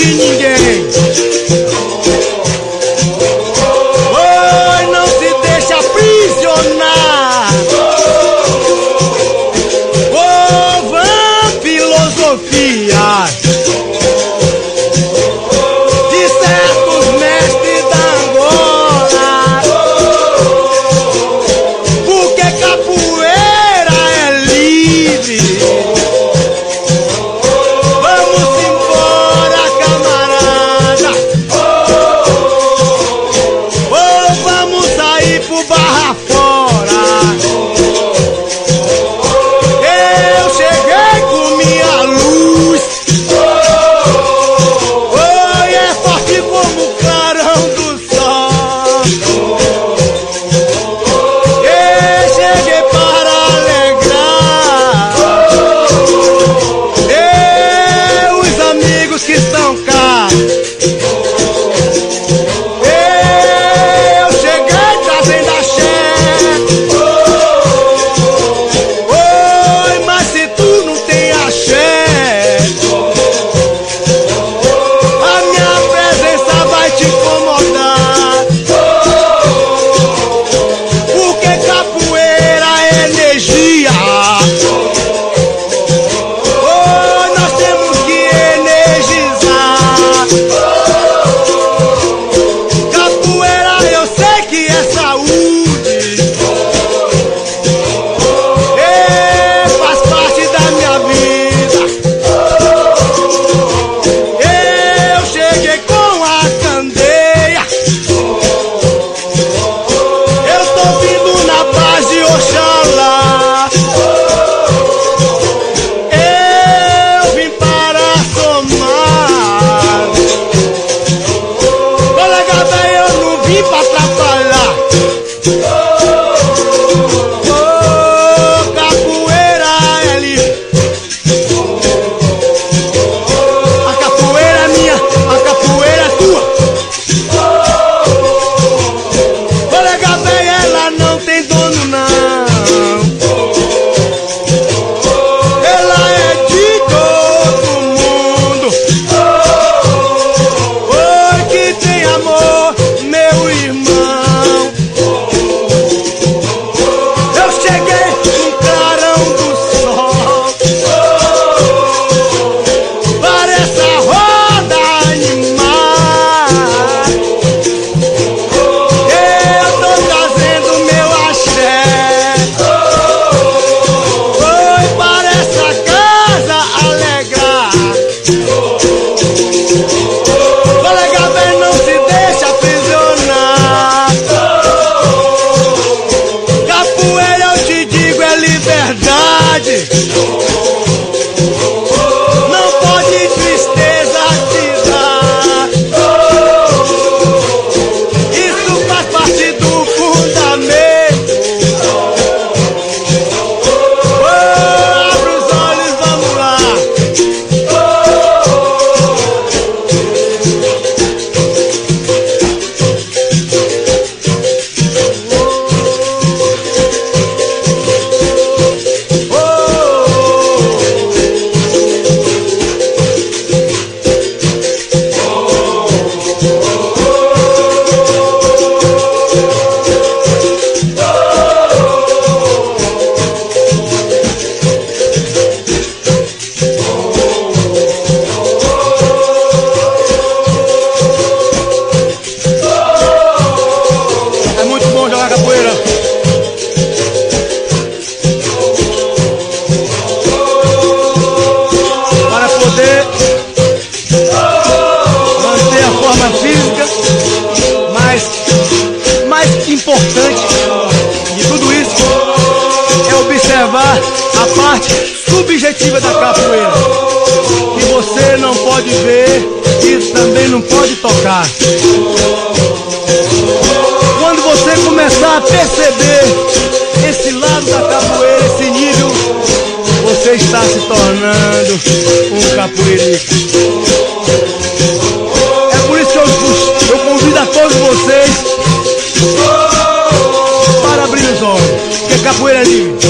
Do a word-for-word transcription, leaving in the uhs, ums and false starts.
de ninguém. Oi, não se deixa aprisionar. Oh, vã filosofia de certos mestres da Angola, porque capoeira é livre. Vamos embora, camarada. Oh, vamos sair pro barra fora. Eu cheguei com minha luz. Oi, é forte como o clarão do sol. Eu cheguei para alegrar. Eu, os amigos que estão cá. Eu cheguei trazendo axé. Oi, mas se tu não tem axé, a minha presença vai te incomodar. Porque capoeira é energia. Oh, nós temos que energizar. Capoeira eu sei que é saúde. É, faz parte da minha vida. Eu cheguei com a candeia. Eu tô vindo na paz de Oxalá. Eu vim para somar. Colega velho, eu não vim pra atrapalhar. Oh, capoeira é livre. A capoeira é minha, a capoeira é tua. Colega velho, ela não tem dono não. Ela é de todo mundo. Oi, que tem amor, meu irmão. Eu cheguei com clarão do sol. Parece a roda animar. Eu tô trazendo meu axé. Oi, parece a casa alegrar. Colega bem, não se deixa aprisionar. Capoeira eu te digo é liberdade. Não pode tristeza te dar. Isso faz parte do fundamento. Oh, abre os olhos, vamos lá. É muito bom jogar capoeira. Para poder manter a forma física, mas mais importante de tudo isso é observar a parte subjetiva da capoeira, que você não pode ver e também não pode tocar. Quando você começar a perceber esse lado da capoeira, esse nível, você está se tornando um capoeirista. É por isso que eu, eu convido a todos vocês para abrir os olhos, porque capoeira é livre.